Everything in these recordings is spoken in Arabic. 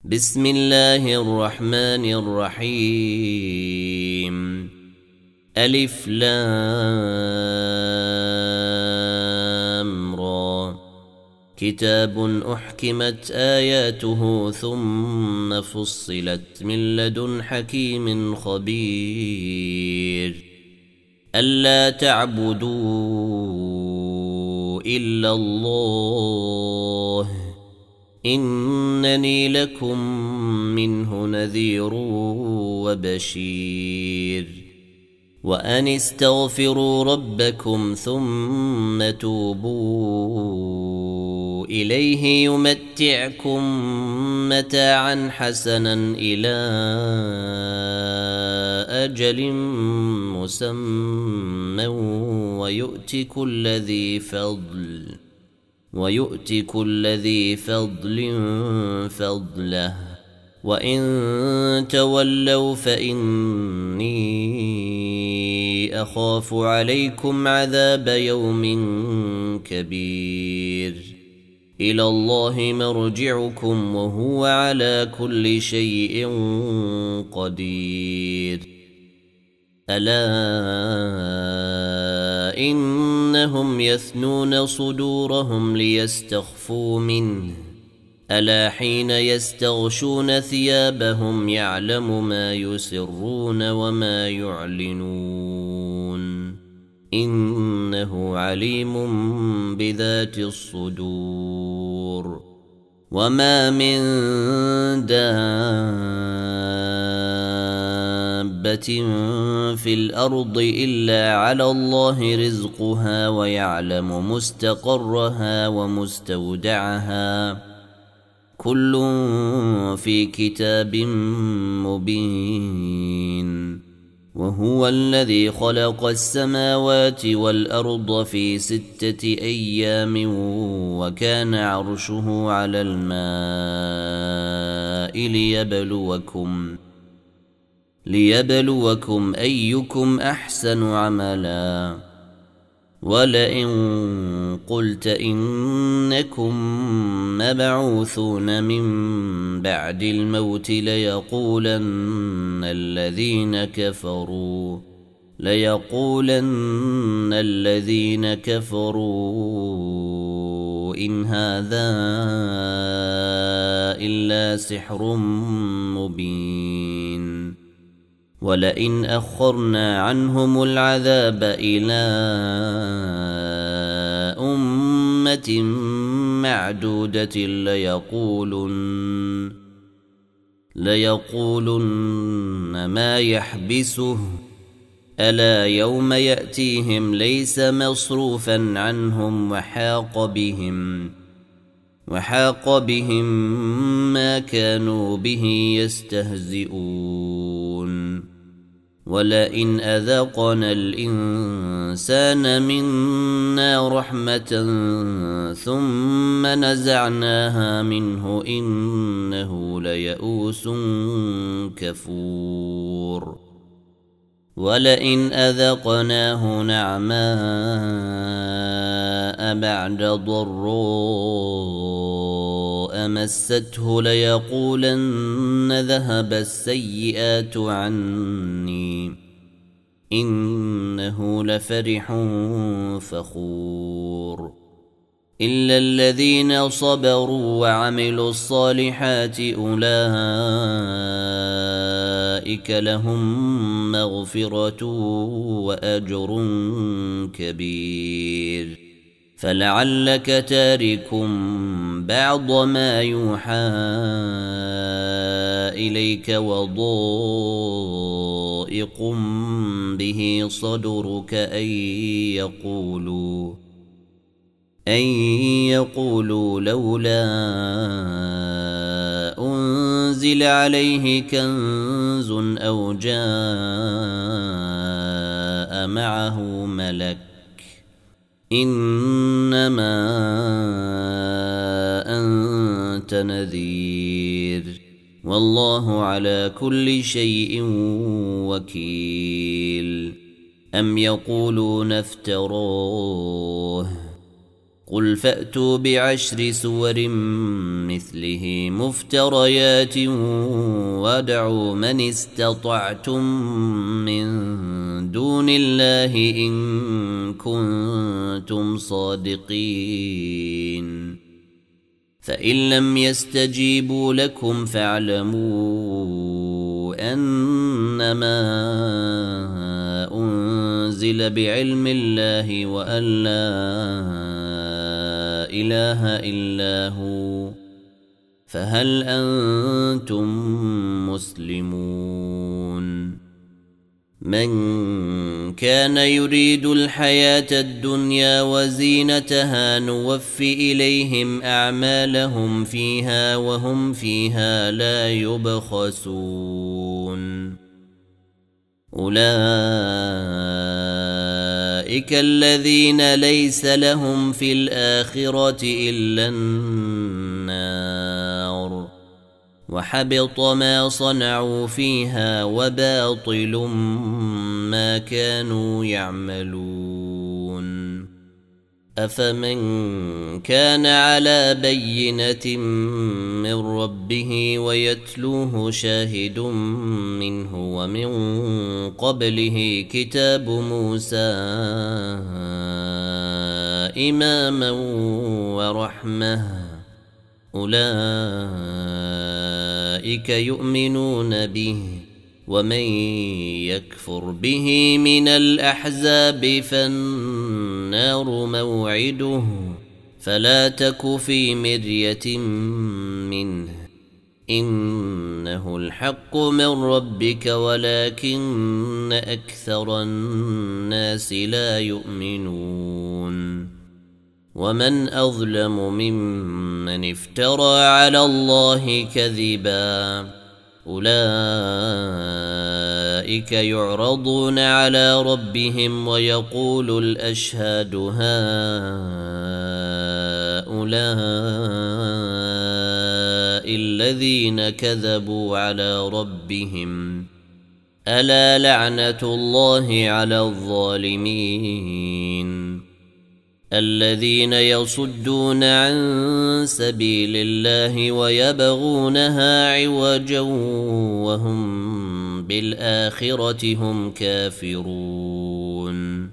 بسم الله الرحمن الرحيم ألف لام را كتاب أحكمت آياته ثم فصلت من لدن حكيم خبير ألا تعبدوا إلا الله إنني لكم منه نذير وبشير وأن استغفروا ربكم ثم توبوا إليه يمتعكم متاعا حسنا إلى أجل مسمى ويؤتي كل ذي فضل فضله وإن تولوا فإني أخاف عليكم عذاب يوم كبير إلى الله مرجعكم وهو على كل شيء قدير ألا إنهم يثنون صدورهم ليستخفوا منه ألا حين يستغشون ثيابهم يعلم ما يسرون وما يعلنون إنه عليم بذات الصدور وما من دابة في الأرض إلا على الله رزقها ويعلم مستقرها ومستودعها كل في كتاب مبين وهو الذي خلق السماوات والأرض في 6 أيام وكان عرشه على الماء ليبلوكم أيكم أحسن عملا ولئن قلت إنكم مبعوثون من بعد الموت ليقولن الذين كفروا إن هذا إلا سحر مبين ولئن أخرنا عنهم العذاب إلى أمة معدودة ليقولن ما يحبسه ألا يوم يأتيهم ليس مصروفا عنهم وحاق بهم ما كانوا به يستهزئون ولئن أذقنا الإنسان منا رحمة ثم نزعناها منه إنه ليئوس كفور ولئن أذقناه نعماء بعد ضراء مسته ليقولن ذهب السيئات عني إنه لفرح فخور إلا الذين صبروا وعملوا الصالحات أولئك لهم مغفرة وأجر كبير فلعلك تارك بعض ما يوحى إليك وضائق به صدرك أن يقولوا لولا أنزل عليه كنز أو جاء معه ملك إنما أنت نذير والله على كل شيء وكيل أم يقولون افتراه قل فأتوا ب10 سور مثله مفتريات وادعوا من استطعتم من دون الله إن كنتم صادقين فإن لم يستجيبوا لكم فاعلموا أنما أنزل بعلم الله وأن لا إله إلا هو فهل أنتم مسلمون من كان يريد الحياة الدنيا وزينتها نوفي إليهم أعمالهم فيها وهم فيها لا يبخسون أولئك الذين ليس لهم في الآخرة إلا النار وحبط ما صنعوا فيها وباطل ما كانوا يعملون أفمن كان على بينة من ربه ويتلوه شاهد منه ومن قبله كتاب موسى إماما ورحمة أولئك يؤمنون به ومن يكفر به من الأحزاب فالنار موعده فلا تك في مرية منه إنه الحق من ربك ولكن أكثر الناس لا يؤمنون ومن أظلم ممن افترى على الله كذبا أولئك يعرضون على ربهم ويقول الأشهاد هؤلاء الذين كذبوا على ربهم ألا لعنة الله على الظالمين الذين يصدون عن سبيل الله ويبغونها عوجا وهم بالآخرة هم كافرون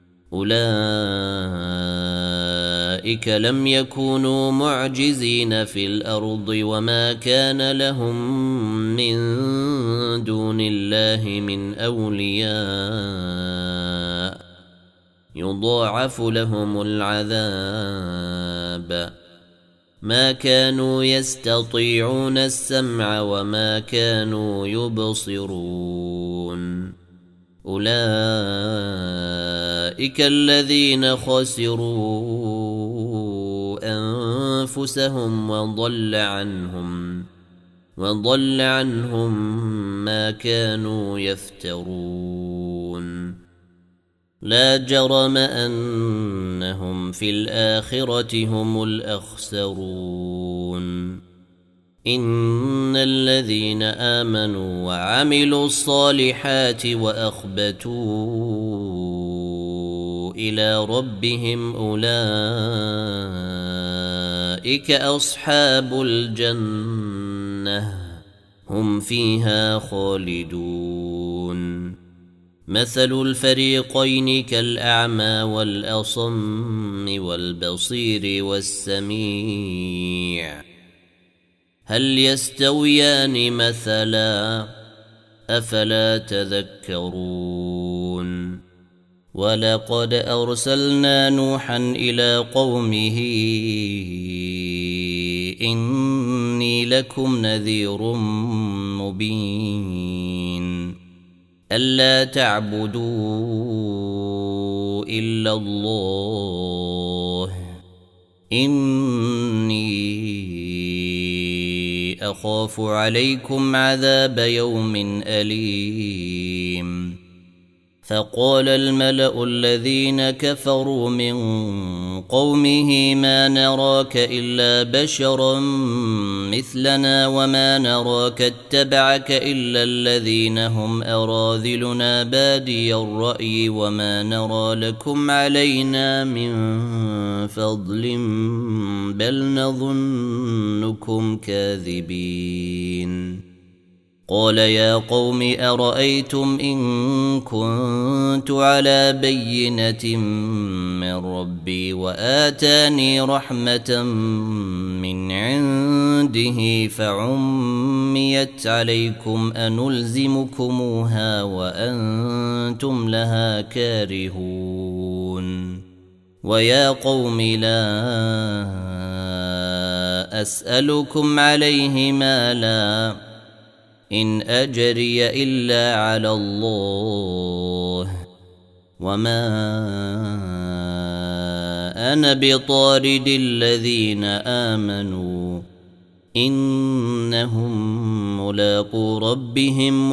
أولئك لم يكونوا معجزين في الأرض وما كان لهم من دون الله من أولياء يضاعف لهم العذاب ما كانوا يستطيعون السمع وما كانوا يبصرون أولئك الذين خسروا أنفسهم وضل عنهم ما كانوا يفترون لا جرم أنهم في الآخرة هم الأخسرون إن الذين آمنوا وعملوا الصالحات وأخبتوا إلى ربهم أولئك أصحاب الجنة هم فيها خالدون مثل الفريقين كالأعمى والأصم والبصير والسميع هل يستويان مثلا أفلا تذكرون ولقد أرسلنا نوحا إلى قومه إني لكم نذير مبين ألا تعبدوا إلا الله إني أخاف عليكم عذاب يوم أليم فقال الملأ الذين كفروا من قومه ما نراك إلا بشرا مثلنا وما نراك اتبعك إلا الذين هم أراذلنا بادي الرأي وما نرى لكم علينا من فضل بل نظنكم كاذبين قال يا قوم أرأيتم إن كنت على بينة من ربي وآتاني رحمة من عنده فعميت عليكم أنلزمكموها وأنتم لها كارهون ويا قوم لا أسألكم عليه مالا إن أجري إلا على الله وما أنا بطارد الذين آمنوا إنهم ملاقو ربهم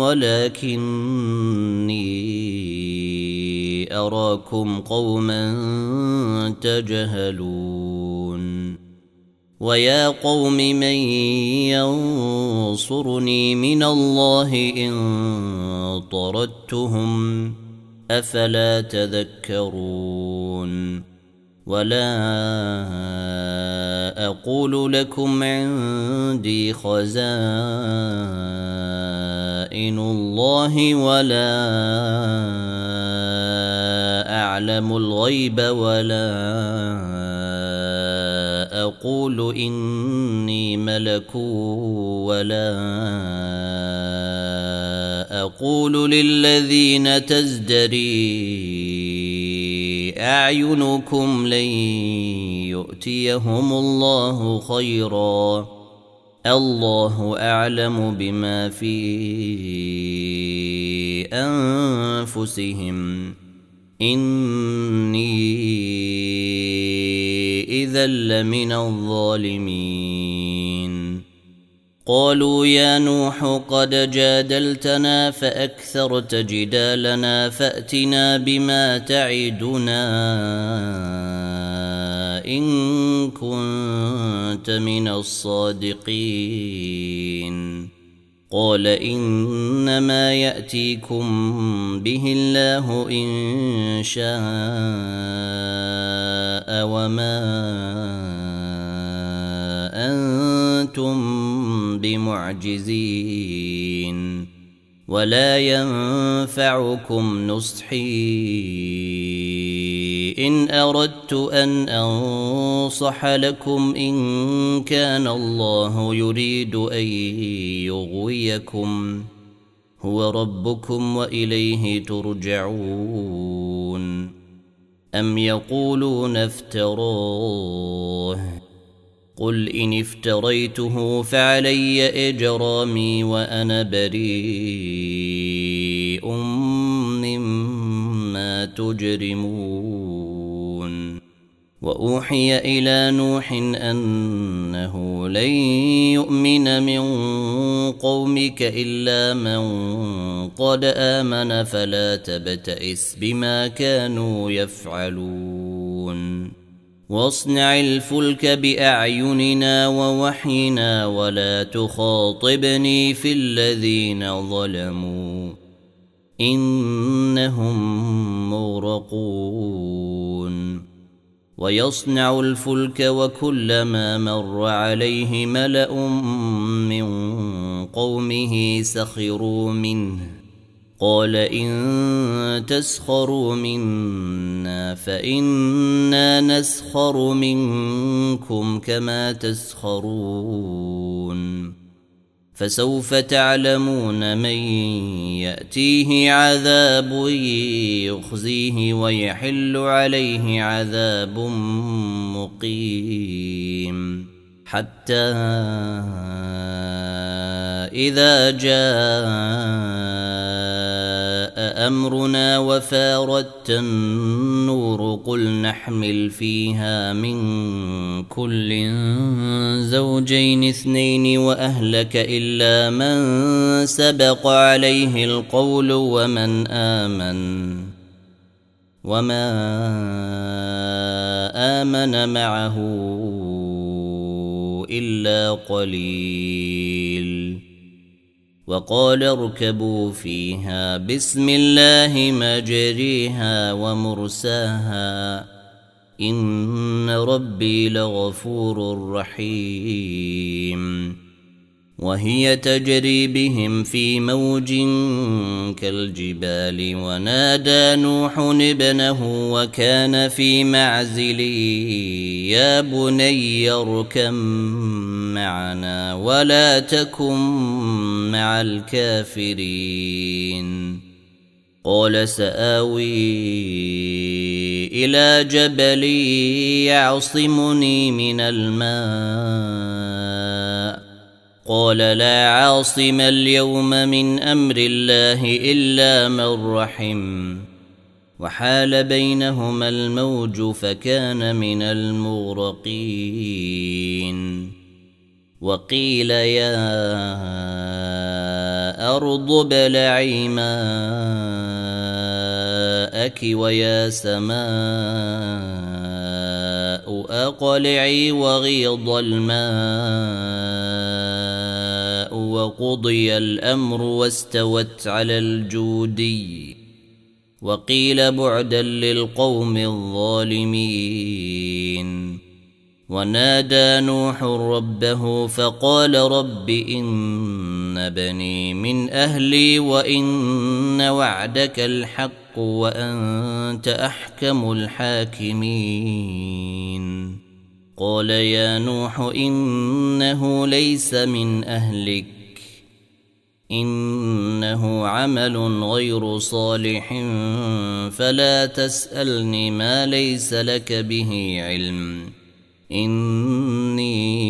ولكني أراكم قوما تجهلون ويا قوم من ينصرني من الله إن طردتهم أفلا تذكرون ولا أقول لكم عندي خزائن الله ولا أعلم الغيب ولا أقول إني ملك ولا أقول للذين تزدري أعينكم لن يؤتيهم الله خيرا الله أعلم بما في أنفسهم إني إذا لمن الظالمين قالوا يا نوح قد جادلتنا فأكثرت جدالنا فأتنا بما تعدنا إن كنت من الصادقين قال إنما يأتيكم به الله إن شاء وما أنتم بمعجزين ولا ينفعكم نصحي إن أردت أن أنصح لكم إن كان الله يريد أن يغويكم هو ربكم وإليه ترجعون أم يقولون افتراه قل إن افتريته فعلي إجرامي وأنا بريء مما تجرمون وأوحي إلى نوح أنه لن يؤمن من قومك إلا من قد آمن فلا تبتئس بما كانوا يفعلون واصنع الفلك بأعيننا ووحينا ولا تخاطبني في الذين ظلموا إنهم مغرقون ويصنع الفلك وكلما مر عليه ملأ من قومه سخروا منه قال إن تسخروا منا فإنا نسخر منكم كما تسخرون فسوف تعلمون من يأتيه عذاب يخزيه ويحل عليه عذاب مقيم حتى إذا جاء أمرنا وفاردت النور قل نحمل فيها من كل زوجين اثنين وأهلك إلا من سبق عليه القول وما آمن معه إلا قليل. وقال اركبوا فيها بسم الله مجريها ومرساها إن ربي لغفور رحيم. وهي تجري بهم في موج كالجبال ونادى نوح ابنه وكان في معزل يا بني اركب معنا ولا تكن مع الكافرين. قال سآوي إلى جبل يعصمني من الماء قال لا عاصم اليوم من أمر الله إلا من رحم. وحال بينهما الموج فكان من المغرقين. وقيل يا أرض ابلعي ماءك ويا سماء أقلعي وغيض الماء وقضي الأمر واستوت على الجودي. وقيل بعدا للقوم الظالمين. ونادى نوح ربه فقال رب إن بني من أهلي وإن وعدك الحق وأنت أحكم الحاكمين. قال يا نوح إنه ليس من أهلك إنه عمل غير صالح فلا تسألني ما ليس لك به علم إني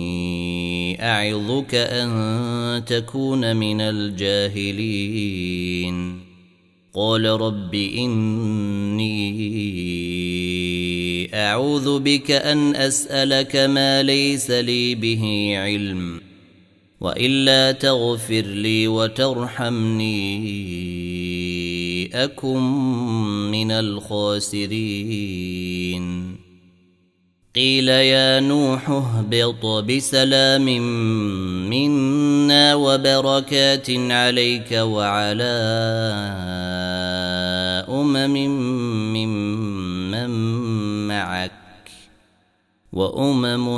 أعظك أن تكون من الجاهلين. قال رب إني أعوذ بك أن أسألك ما ليس لي به علم وإلا تغفر لي وترحمني أكن من الخاسرين. قيل يا نوح اهبط بسلام منا وبركات عليك وعلى ممن معك وأمم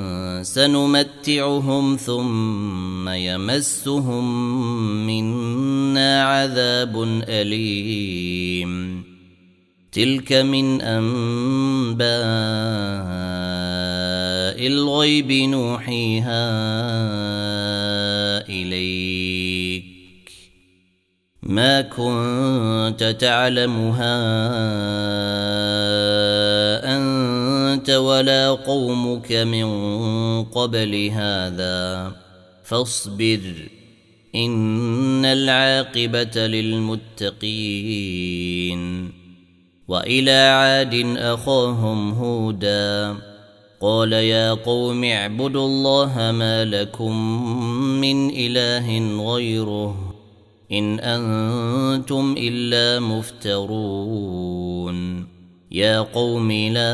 سنمتعهم ثم يمسهم منا عذاب أليم. تلك من أنباء الغيب نوحيها إليك ما كنت تعلمها أنت ولا قومك من قبل هذا فاصبر إن العاقبة للمتقين. وإلى عاد أخاهم هودا قال يا قوم اعبدوا الله ما لكم من إله غيره إن أنتم إلا مفترون. يا قوم لا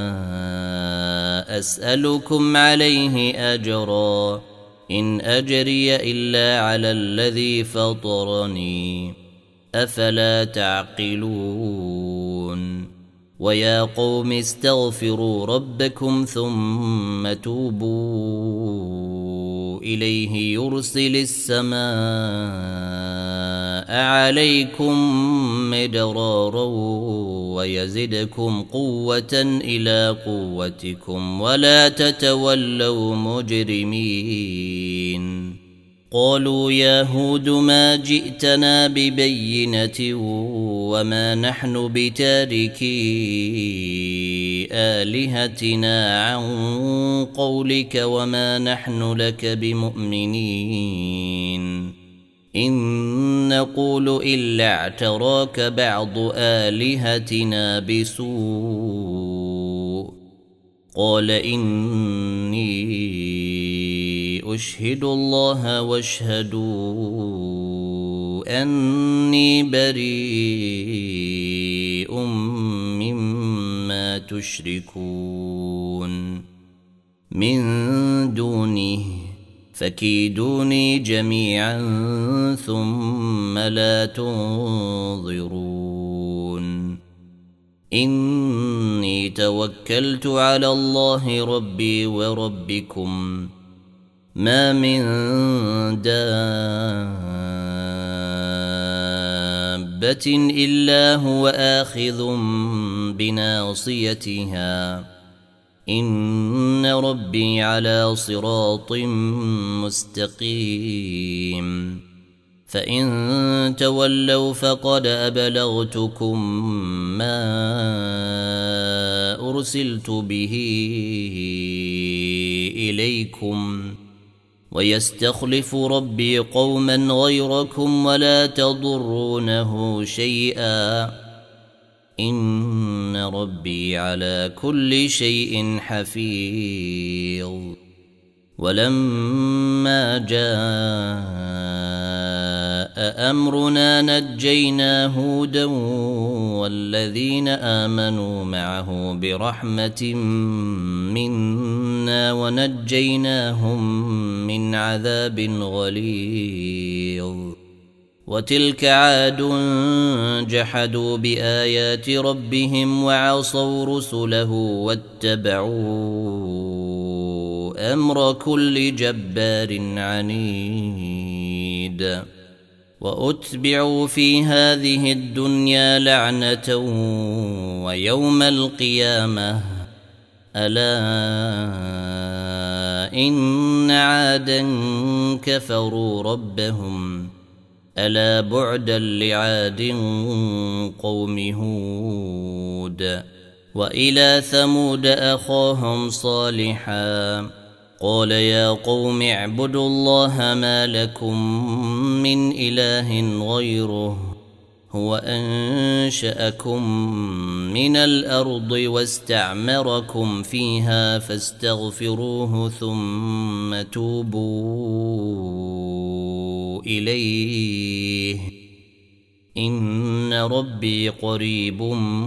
أسألكم عليه أجرا إن أجري إلا على الذي فطرني أفلا تعقلون. ويا قوم استغفروا ربكم ثم توبوا إليه يرسل السماء عليكم مدرارا ويزدكم قوة إلى قوتكم ولا تتولوا مجرمين. قالوا يا هود ما جئتنا ببينة وما نحن بتاركي آلهتنا عن قولك وما نحن لك بمؤمنين إن نقول إلا اعتراك بعض آلهتنا بسوء. قال إني أشهد الله واشهدوا أني بريء مما تشركون. من دونه فكيدوني جميعا ثم لا تنظرون إني توكلت على الله ربي وربكم ما من دابة إلا هو آخذ بناصيتها إن ربي على صراط مستقيم فإن تولوا فقد أبلغتكم ما أرسلت به إليكم ويستخلف ربي قوما غيركم ولا تضرونه شيئا إن ربي على كل شيء حفيظ ولما جاء أمرنا نجينا هودا والذين آمنوا معه برحمة منا ونجيناهم من عذاب غليظ وتلك عاد جحدوا بآيات ربهم وعصوا رسله واتبعوا أمر كل جبار عنيد وأتبعوا في هذه الدنيا لعنة ويوم القيامة ألا إن عادا كفروا ربهم ألا بعدا لعاد قوم هود وإلى ثمود أخاهم صالحا قال يا قوم اعبدوا الله ما لكم من إله غيره هو أنشأكم من الأرض واستعمركم فيها فاستغفروه ثم توبوا إليه إن ربي قريب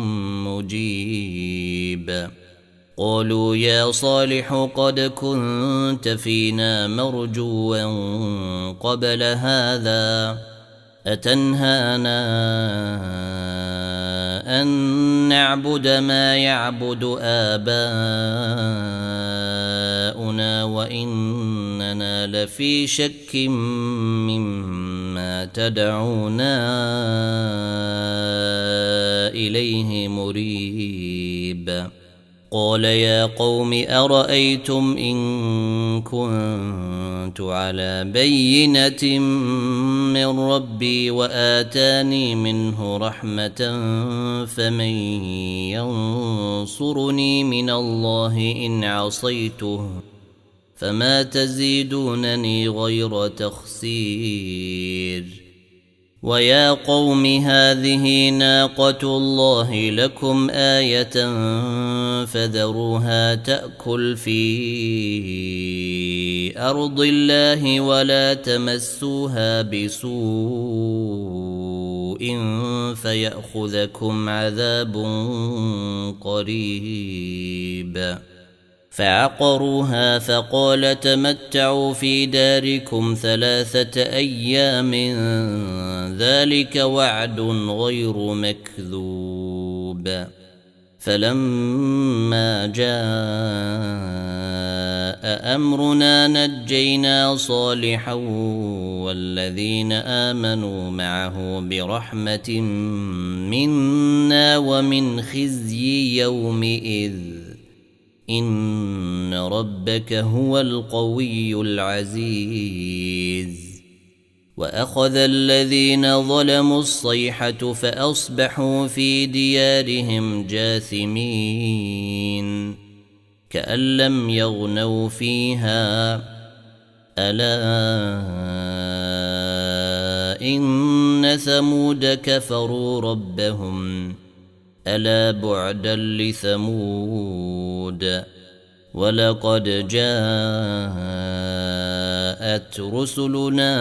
مجيب قالوا يا صالح قد كنت فينا مرجوا قبل هذا أتنهانا أن نعبد ما يعبد آباؤنا وإننا لفي شك مما تدعونا إليه مريب قال يا قوم أرأيتم إن كنت على بينة من ربي وآتاني منه رحمة فمن ينصرني من الله إن عصيته فما تزيدونني غير تخسير ويا قوم هذه ناقة الله لكم آية فذروها تأكل في أرض الله ولا تمسوها بسوء فيأخذكم عذاب قريب فعقروها فقال تمتعوا في داركم 3 أيام ذلك وعد غير مكذوب فلما جاء أمرنا نجينا صالحا والذين آمنوا معه برحمة منا ومن خزي يومئذ إن ربك هو القوي العزيز وأخذ الذين ظلموا الصيحة فأصبحوا في ديارهم جاثمين كأن لم يغنوا فيها ألا إن ثمود كفروا ربهم ألا بعدا لثمود ولقد جاءت رسلنا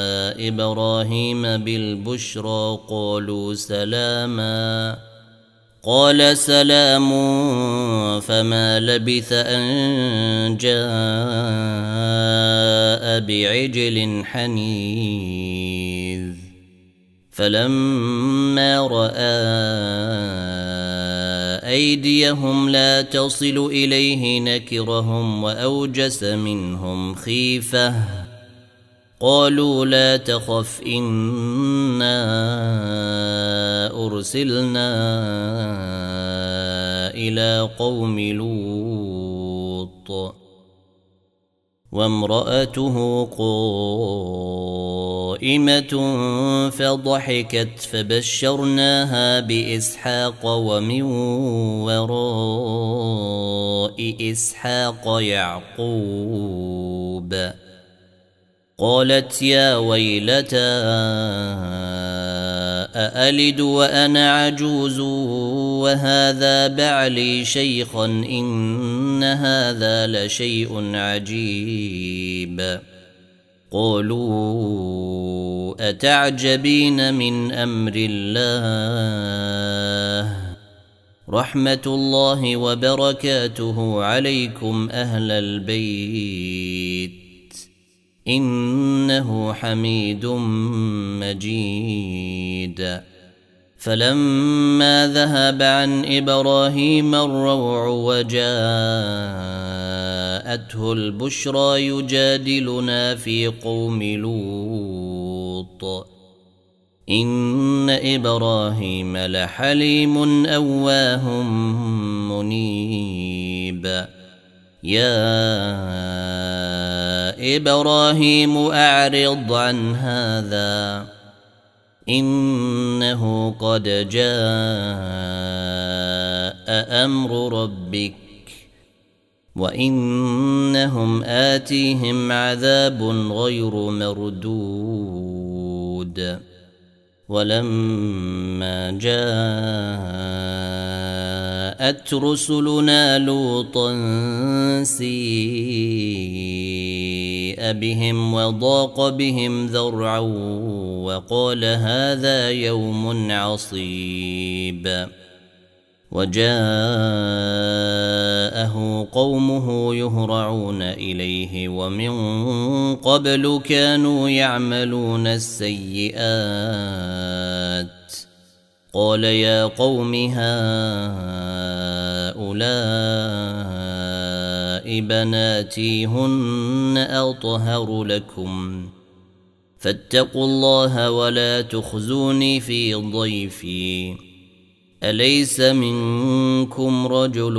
إبراهيم بالبشرى قالوا سلاما قال سلام، فما لبث أن جاء بعجل حنيذ. فلما رأى أيديهم لا تصل إليه نكرهم وأوجس منهم خيفة. قالوا لا تخف إنا أرسلنا إلى قوم لوط وامرأته قائمة فضحكت فبشرناها بإسحاق ومن وراء إسحاق يعقوب. قالت يا ويلتى أألد وأنا عجوز وهذا بعلي شيخا إن هذا لشيء عجيب. قالوا أتعجبين من أمر الله رحمة الله وبركاته عليكم أهل البيت إنه حميد مجيد. فلما ذهب عن إبراهيم الروع وجاءته البشرى يجادلنا في قوم لوط إن إبراهيم لحليم أواه منيب. يا إبراهيم أعرض عن هذا إنه قد جاء أمر ربك وإنهم آتيهم عذاب غير مردود. ولما جاءت رسلنا لوطا سيء بهم وضاق بهم ذرعا وقال هذا يوم عصيب. وجاءه قومه يهرعون إليه ومن قبل كانوا يعملون السيئات. قال يا قوم هؤلاء بناتي هن أطهر لكم فاتقوا الله ولا تخزوني في ضيفي أليس منكم رجل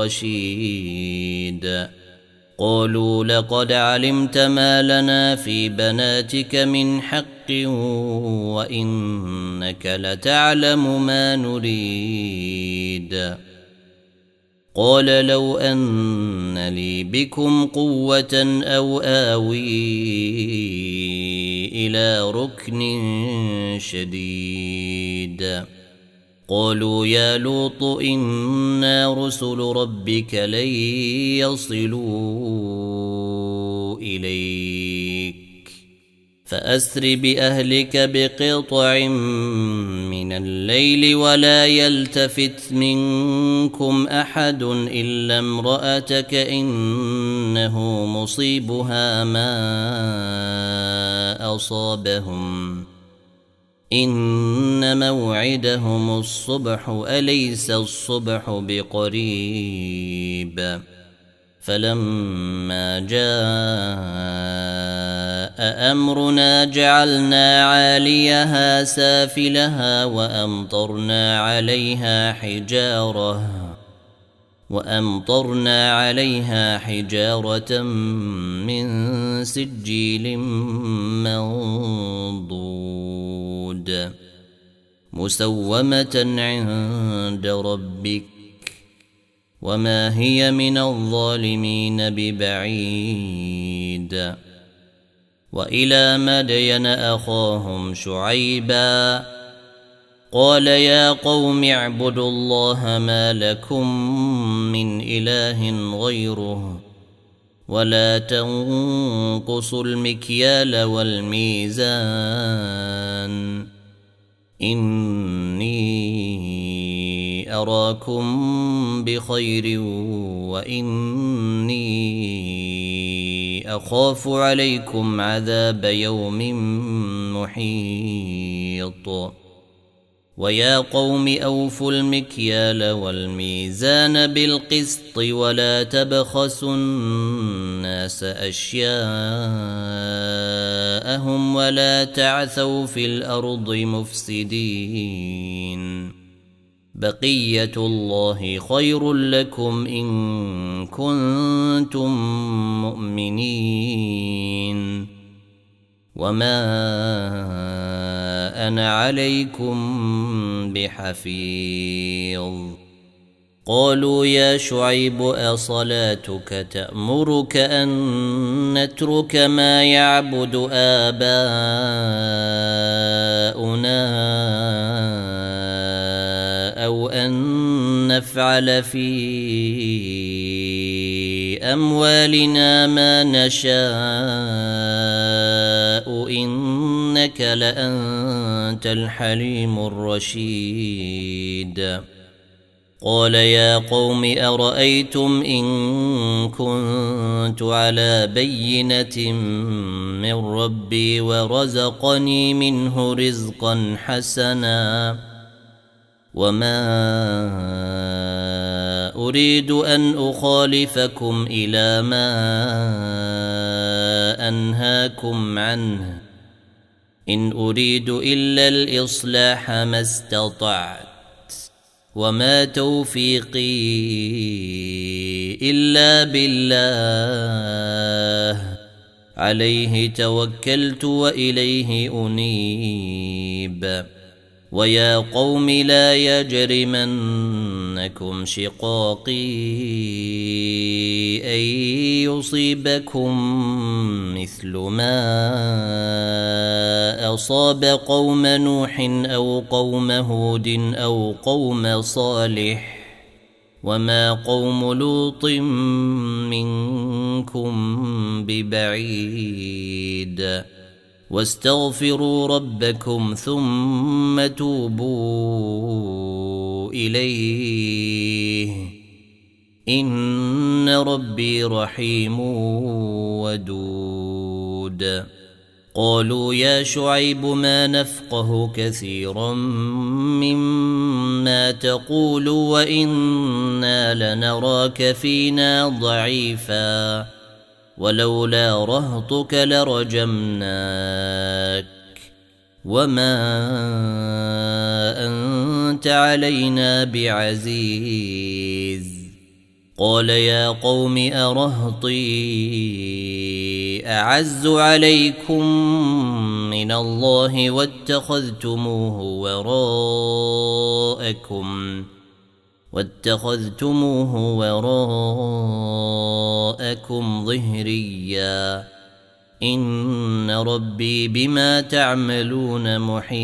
رشيد. قالوا لقد علمت ما لنا في بناتك من حق وإنك لتعلم ما نريد. قال لو أن لي بكم قوة أو آوي إلى ركن شديد. قالوا يا لوط إنا رسل ربك لن يصلوا إليك فأسر بأهلك بقطع من الليل ولا يلتفت منكم أحد إلا امرأتك إنه مصيبها ما أصابهم إن موعدهم الصبح أليس الصبح بقريب. فلما جاء أمرنا جعلنا عاليها سافلها وأمطرنا عليها حجارة من سجيل منضود مسومة عند ربك وما هي من الظالمين ببعيد. وإلى مدين أخاهم شعيبا قال يا قوم اعبدوا الله ما لكم من إله غيره ولا تنقصوا المكيال والميزان إني أراكم بخير وإني أخاف عليكم عذاب يوم محيط ويا قوم أوفوا المكيال والميزان بالقسط ولا تبخسوا الناس أشياءهم ولا تعثوا في الأرض مفسدين بقية الله خير لكم إن كنتم مؤمنين وما أنا عليكم بحفيظ قالوا يا شعيب أصلاتك تأمرك أن نترك ما يعبد آباؤنا أو أن نفعل في أموالنا ما نشاء إنك لأنت الحليم الرشيد قال يا قوم أرأيتم إن كنت على بينة من ربي ورزقني منه رزقا حسنا وما أريد أن أخالفكم إلى ما أنهاكم عنه إن أريد إلا الإصلاح ما استطعت وما توفيقي إلا بالله عليه توكلت وإليه أنيب ويا قوم لا يجرمنكم شقاقي أن يصيبكم مثل ما أصاب قوم نوح أو قوم هود أو قوم صالح وما قوم لوط منكم ببعيد واستغفروا ربكم ثم توبوا إليه إن ربي رحيم ودود قالوا يا شعيب ما نفقه كثيرا مما تقول وإنا لنراك فينا ضعيفا ولولا رهطك لرجمناك وما أنت علينا بعزيز قال يا قوم أرهطي أعز عليكم من الله واتخذتموه وراءكم ظهريا إن ربي بما تعملون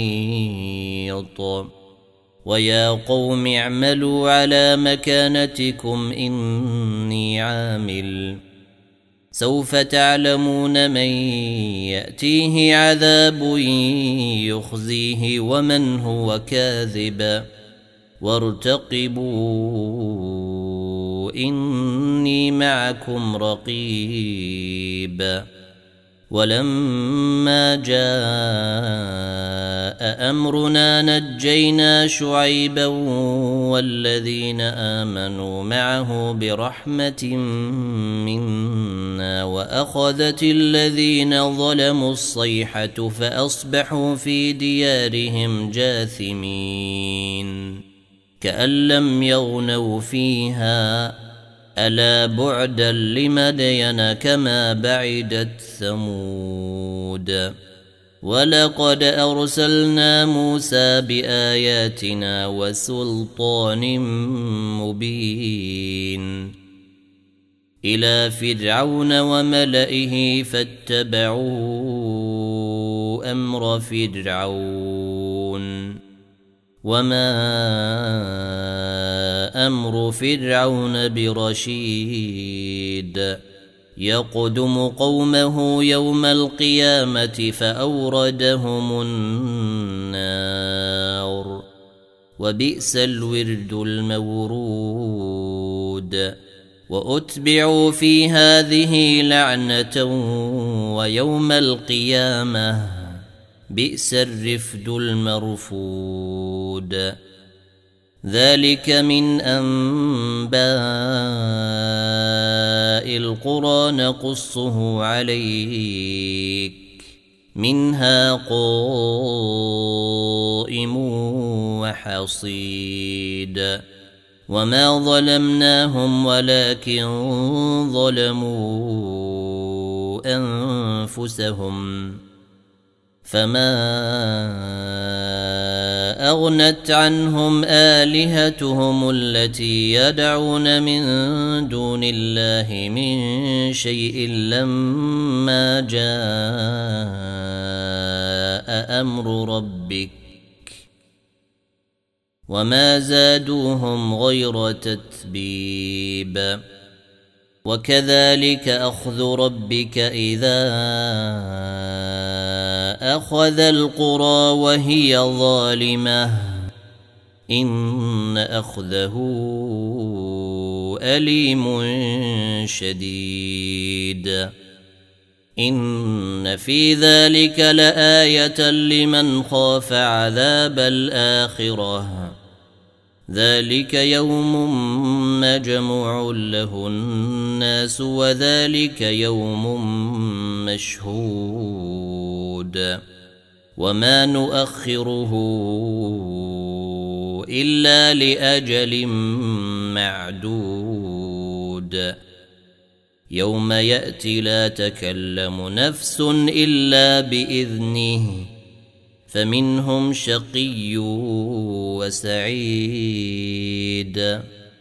محيط ويا قوم اعملوا على مكانتكم إني عامل سوف تعلمون من يأتيه عذاب يخزيه ومن هو كاذب وارتقبوا إني معكم رقيب ولما جاء أمرنا نجينا شعيبا والذين آمنوا معه برحمة منا وأخذت الذين ظلموا الصيحة فأصبحوا في ديارهم جاثمين كأن لم يغنوا فيها ألا بعدا لمدين كما بعدت ثمود ولقد أرسلنا موسى بآياتنا وسلطان مبين إلى فرعون وملئه فاتبعوا أمر فرعون وما أمر فرعون برشيد يقدم قومه يوم القيامة فأوردهم النار وبئس الورد المورود وأتبعوا في هذه لعنة ويوم القيامة بئس الرفد المرفود ذلك من أنباء القرى نقصه عليك منها قائم وحصيد وما ظلمناهم ولكن ظلموا أنفسهم فما أغنت عنهم آلهتهم التي يدعون من دون الله من شيء لما جاء أمر ربك وما زادوهم غير تتبيب وكذلك أخذ ربك إذا أخذ القرى وهي ظالمة إن أخذه أليم شديد إن في ذلك لآية لمن خاف عذاب الآخرة ذلك يوم مجموع له الناس وذلك يوم مشهود وما نؤخره إلا لأجل معدود يوم يأتي لا تكلم نفس إلا بإذنه فمنهم شقي وسعيد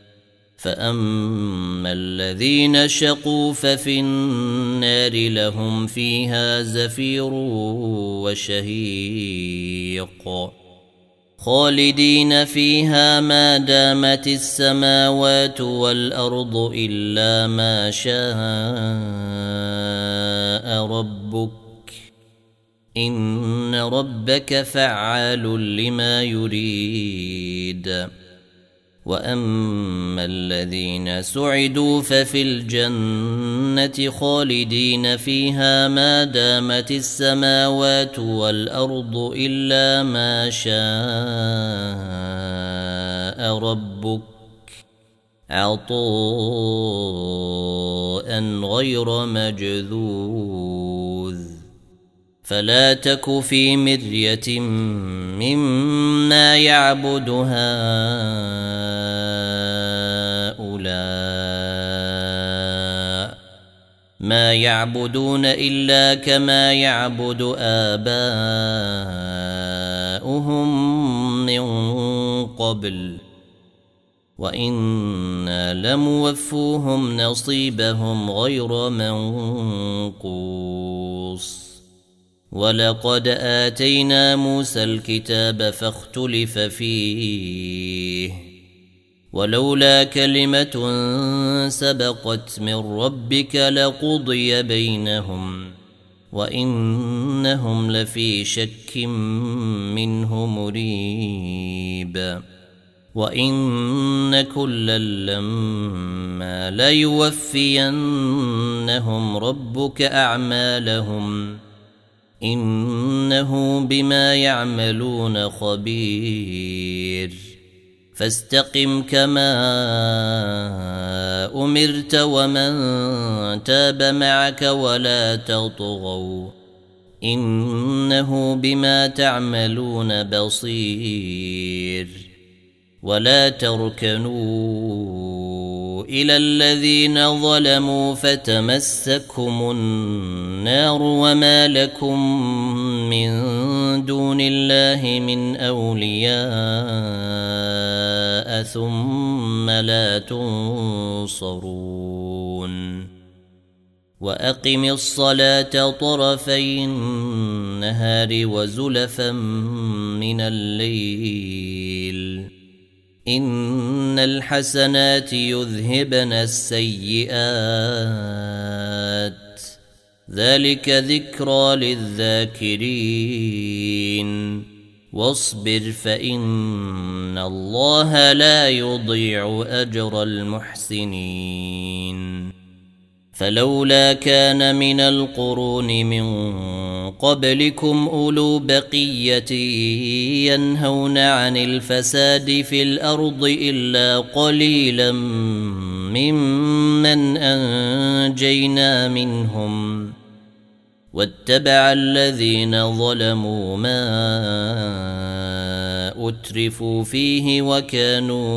فأما الذين شقوا ففي النار لهم فيها زفير وشهيق خالدين فيها ما دامت السماوات والأرض إلا ما شاء ربك إن ربك فعال لما يريد وأما الذين سعدوا ففي الجنة خالدين فيها ما دامت السماوات والأرض إلا ما شاء ربك عطاء غير مجذوذ فلا تك في مرية مما يعبد هؤلاء ما يعبدون إلا كما يعبد آباؤهم من قبل وإنا لموفوهم نصيبهم غير منقوص ولقد آتينا موسى الكتاب فاختلف فيه ولولا كلمة سبقت من ربك لقضي بينهم وإنهم لفي شك منه مريب وإن كلا لما ليوفينهم ربك أعمالهم إنه بما يعملون خبير فاستقم كما أمرت ومن تاب معك ولا تطغوا إنه بما تعملون بصير ولا تركنوا إلى الذين ظلموا فتمسكهم النار وما لكم من دون الله من أولياء ثم لا تنصرون وأقم الصلاة طرفي النهار وزلفا من الليل إن الحسنات يذهبن السيئات ذلك ذكرى للذاكرين واصبر فإن الله لا يضيع أجر المحسنين فلولا كان من القرون من قبلكم أولو بقية ينهون عن الفساد في الأرض إلا قليلا ممن أنجينا منهم واتبع الذين ظلموا ما أترفوا فيه وكانوا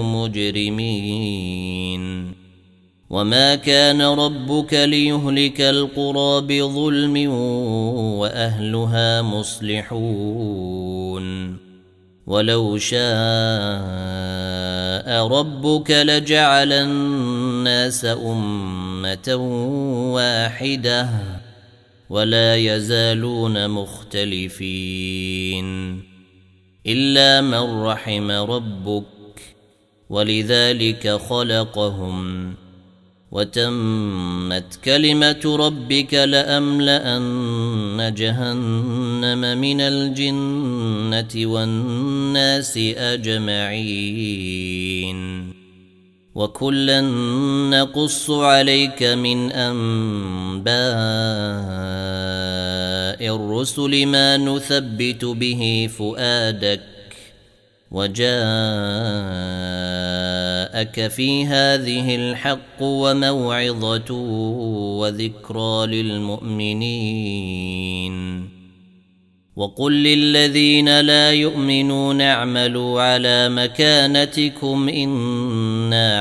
مجرمين وما كان ربك ليهلك القرى بظلم وأهلها مصلحون ولو شاء ربك لجعل الناس أمة واحدة ولا يزالون مختلفين إلا من رحم ربك ولذلك خلقهم وتمت كلمة ربك لأملأن جهنم من الجنة والناس أجمعين وكلا نقص عليك من أنباء الرسل ما نثبت به فؤادك وجاءك في هذه الحق وموعظة وذكرى للمؤمنين وقل للذين لا يؤمنون اعملوا على مكانتكم إنا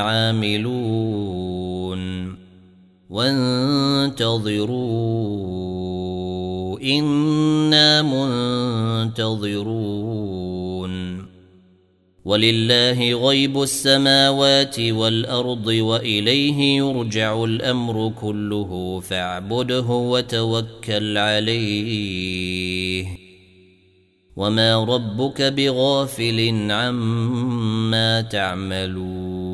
عاملون وانتظروا إنا منتظرون ولله غيب السماوات والأرض وإليه يرجع الأمر كله فاعبده وتوكل عليه وما ربك بغافل عما تعملون